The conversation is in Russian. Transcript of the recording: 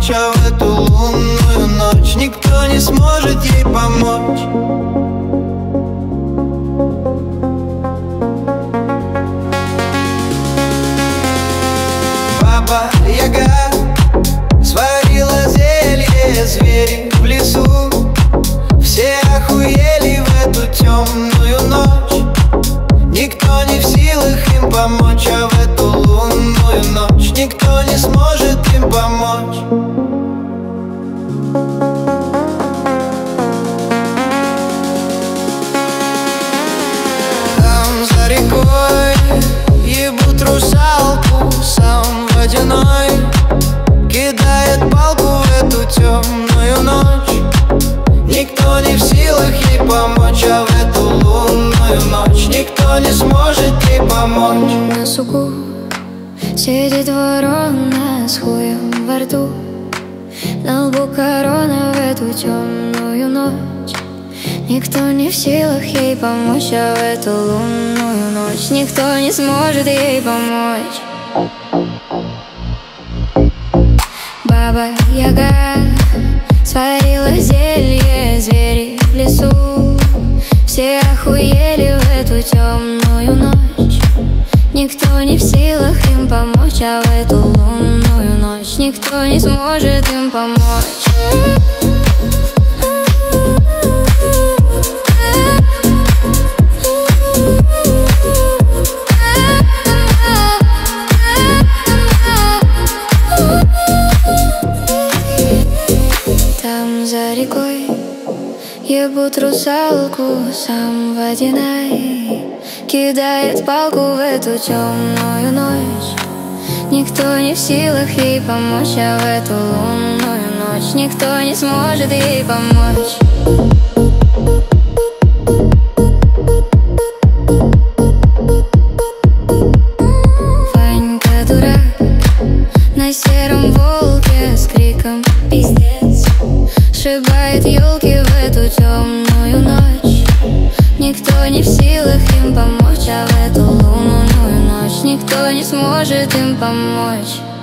помочь, а в эту лунную ночь никто не сможет ей помочь. Баба-яга сварила зелье, звери в лесу все охуели в эту темную ночь. Никто не в силах им помочь, а в эту лунную ночь никто не сможет им помочь. Там за рекой ебут русалку, сам водяной кидает палку в эту темную ночь. Никто не в силах ей помочь, а в эту лунную ночь никто не сможет ей помочь. На суку сидит ворона с хуем во рту, на лбу корона в эту темную ночь. Никто не в силах ей помочь, а в эту лунную ночь никто не сможет ей помочь. Баба-яга сварила зелье, звери в лесу все охуели в эту темную ночь. Никто не в силах им помочь, а в эту лунную ночь никто не сможет им помочь. За рекой ебут русалку, сам водяной кидает палку в эту темную ночь. Никто не в силах ей помочь, а в эту лунную ночь никто не сможет ей помочь. Ванька дурак на сером волке с криком «Пиздец!» сшибает елки в эту темную ночь. Никто не в силах им помочь, а в эту лунную ночь никто не сможет им помочь.